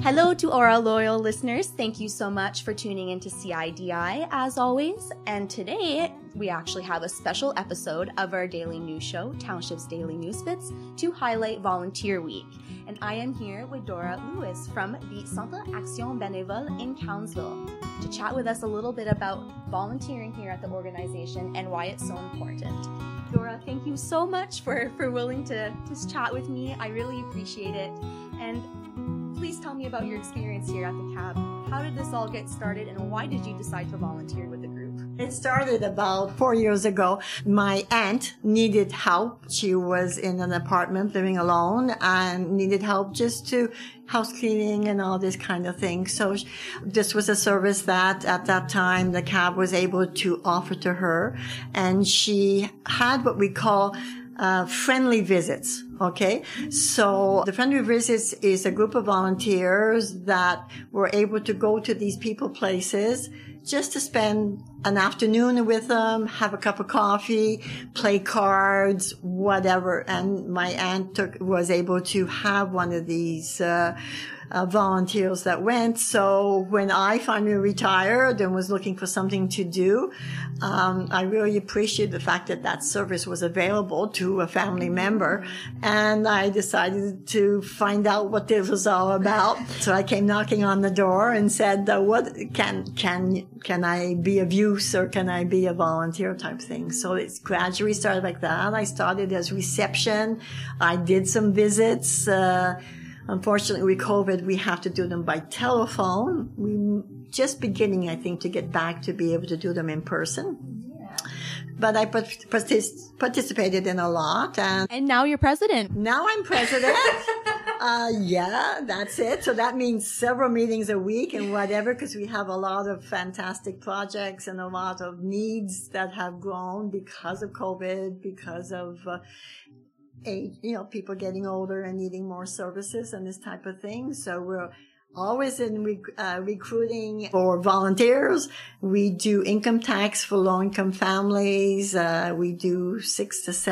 Hello to our loyal listeners. Thank you so much for tuning into CIDI as always. And today we actually have a special episode of our daily news show, Township's Daily Newsbits, to highlight Volunteer Week. And I am here with Dora Lewis from the Centre Action Bénévole in Townsville to chat with us a little bit about volunteering here at the organization and why it's so important. Dora, thank you so much for willing to chat with me. I really appreciate it. And please tell me about your experience here at the CAB. How did this all get started and why did you decide to volunteer with the group? It started about 4 years ago. My aunt needed help. She was in an apartment living alone and needed help just to house cleaning and all this kind of thing. So this was a service that at that time the CAB was able to offer to her. And she had what we call friendly visits. Okay. So the friendly visits is a group of volunteers that were able to go to these people places just to spend an afternoon with them, have a cup of coffee, play cards, whatever. And my aunt was able to have one of these, volunteers that went. So when I finally retired and was looking for something to do, I really appreciate the fact that that service was available to a family member. And I decided to find out what this was all about. So I came knocking on the door and said, what can I be of use or can I be a volunteer type thing? So it's gradually started like that. I started as reception. I did some visits, unfortunately, with COVID, we have to do them by telephone. We just beginning, I think, to get back to be able to do them in person. Yeah. But I participated in a lot. And now you're president. Now I'm president. Yeah, that's it. So that means several meetings a week and whatever, because we have a lot of fantastic projects and a lot of needs that have grown because of COVID, because of age, people getting older and needing more services and this type of thing. So we're always in recruiting for volunteers. We do income tax for low-income families. We do $600 to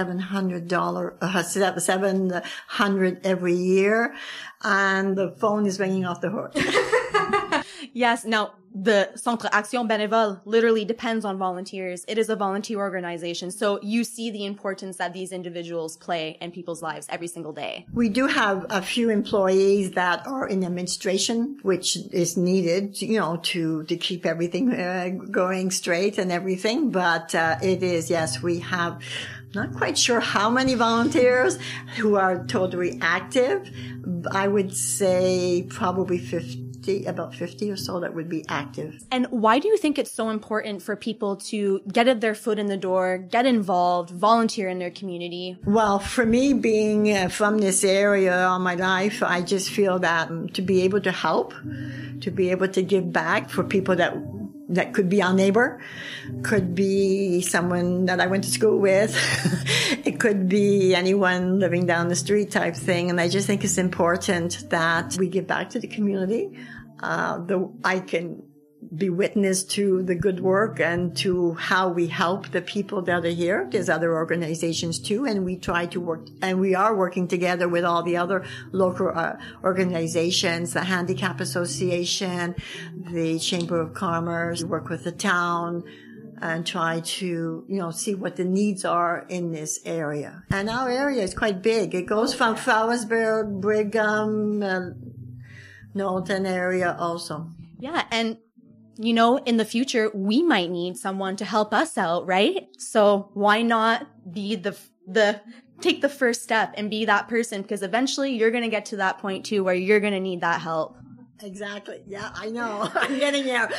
$700 every year, and the phone is ringing off the hook. Yes. Now, the Centre Action Bénévole literally depends on volunteers. It is a volunteer organization. So you see the importance that these individuals play in people's lives every single day. We do have a few employees that are in administration, which is needed, to keep everything going straight and everything. But it is, yes, we have not quite sure how many volunteers who are totally active. I would say probably about 50 or so that would be active. And why do you think it's so important for people to get their foot in the door, get involved, volunteer in their community? Well, for me, being from this area all my life, I just feel that to be able to help, to be able to give back for people that could be our neighbor, could be someone that I went to school with. It could be anyone living down the street type thing. And I just think it's important that we give back to the community. I can be witness to the good work and to how we help the people that are here. There's other organizations too, and we try to work, and we are working together with all the other local organizations, the Handicap Association, the Chamber of Commerce. We work with the town and try to, see what the needs are in this area. And our area is quite big. It goes from Fowlersburg, Brigham, Knowlton area also. Yeah, and in the future, we might need someone to help us out, right? So why not be take the first step and be that person? Because eventually you're going to get to that point too where you're going to need that help. Exactly. Yeah, I know. I'm getting there.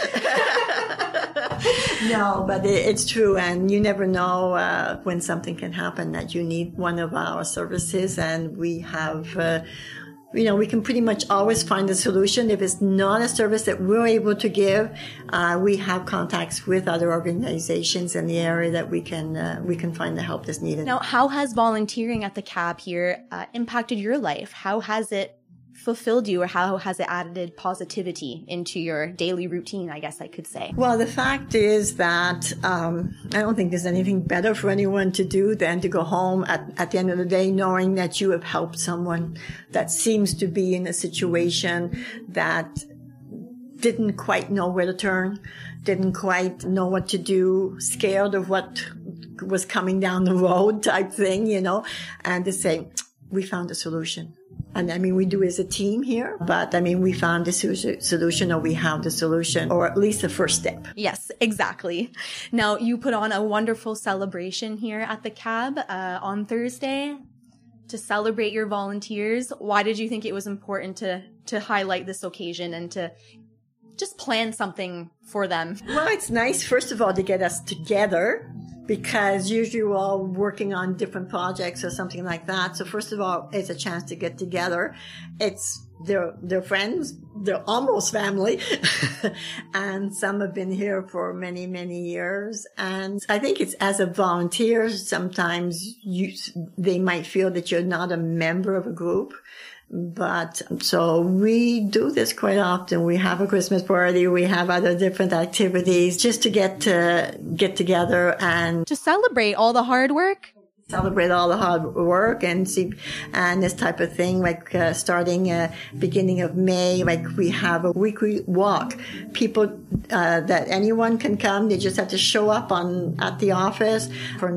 No, but it's true. And you never know when something can happen that you need one of our services. And we have we can pretty much always find a solution. If it's not a service that we're able to give, we have contacts with other organizations in the area that we can find the help that's needed. Now, how has volunteering at the CAB here impacted your life? How has it fulfilled you, or how has it added positivity into your daily routine, I guess I could say? Well, the fact is that I don't think there's anything better for anyone to do than to go home at the end of the day knowing that you have helped someone that seems to be in a situation that didn't quite know where to turn, didn't quite know what to do, scared of what was coming down the road type thing, you know, and to say, we found a solution. And I mean, we do as a team here, but I mean, we found the solution, or we have the solution, or at least the first step. Yes, exactly. Now, you put on a wonderful celebration here at the CAB on Thursday to celebrate your volunteers. Why did you think it was important to highlight this occasion and to just plan something for them? Well, it's nice, first of all, to get us together, because usually we're all working on different projects or something like that. So first of all, it's a chance to get together. They're friends. They're almost family. And some have been here for many, many years. And I think it's, as a volunteer, sometimes they might feel that you're not a member of a group. But so we do this quite often. We have a Christmas party. We have other different activities just to get together and to celebrate all the hard work. Celebrate all the hard work and this type of thing, like starting beginning of May, like we have a weekly walk. People that anyone can come. They just have to show up at the office for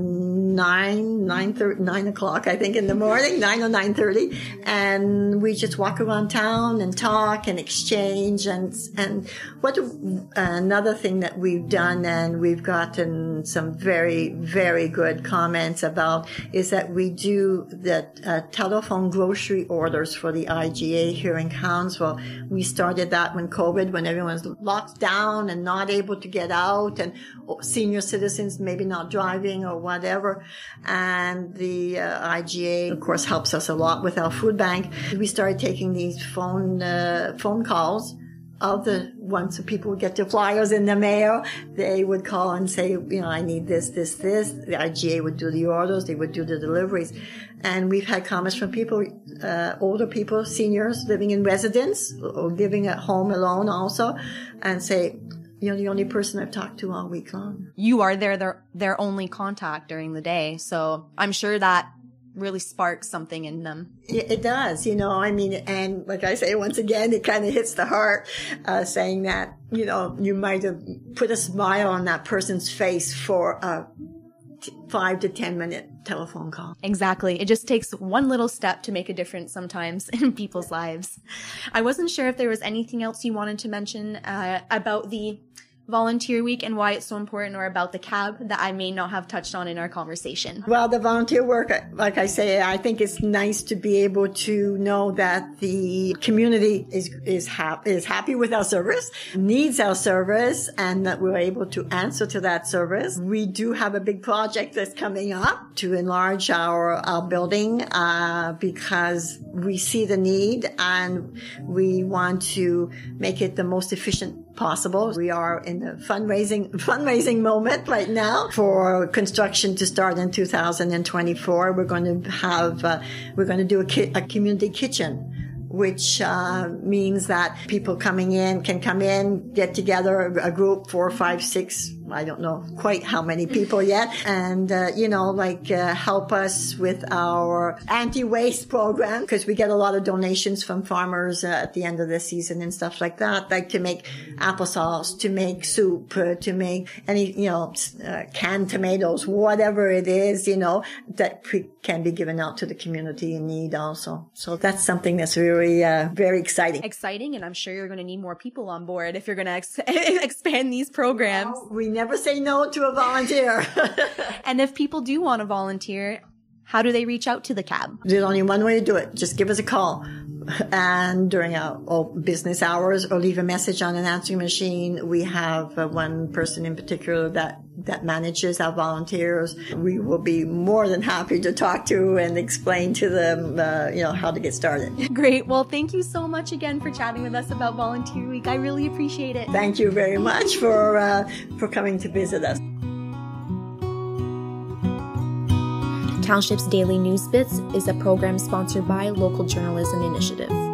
9 o'clock, I think, in the morning, 9 or 9:30, and we just walk around town and talk and exchange. And what another thing that we've done, and we've gotten some very, very good comments about, is that we do the telephone grocery orders for the IGA here in Cowansville. We started that when everyone's locked down and not able to get out, and senior citizens maybe not driving or whatever. And the IGA, of course, helps us a lot with our food bank. We started taking these phone calls of the ones that people would get their flyers in the mail. They would call and say, I need this. The IGA would do the orders. They would do the deliveries. And we've had comments from people, older people, seniors living in residence or living at home alone also, and say, you're the only person I've talked to all week long. You are their only contact during the day. So I'm sure that really sparks something in them. It does, and like I say, once again, it kind of hits the heart, saying that, you might have put a smile on that person's face for a 5 to 10 minute telephone call. Exactly. It just takes one little step to make a difference sometimes in people's lives. I wasn't sure if there was anything else you wanted to mention about the Volunteer Week and why it's so important, or about the CAB that I may not have touched on in our conversation. Well, the volunteer work, like I say, I think it's nice to be able to know that the community is happy with our service, needs our service, and that we're able to answer to that service. We do have a big project that's coming up to enlarge our building, because we see the need and we want to make it the most efficient possible. We are in the fundraising moment right now for construction to start in 2024. We're going to do a community kitchen, which means that people coming in can come in, get together, a group, 4, 5, 6, I don't know quite how many people yet, and help us with our anti-waste program, because we get a lot of donations from farmers at the end of the season and stuff like that, like to make applesauce, to make soup, to make any canned tomatoes, whatever it is, that can be given out to the community in need also. So that's something that's really very exciting. And I'm sure you're going to need more people on board if you're going to expand these programs. Well, we never say no to a volunteer. And if people do want to volunteer, how do they reach out to the CAB? There's only one way to do it. Just give us a call. And during our business hours, or leave a message on an answering machine. We have one person in particular that manages our volunteers. We will be more than happy to talk to and explain to them, how to get started. Great. Well, thank you so much again for chatting with us about Volunteer Week. I really appreciate it. Thank you very much for coming to visit us. Township's Daily News Bits is a program sponsored by Local Journalism Initiative.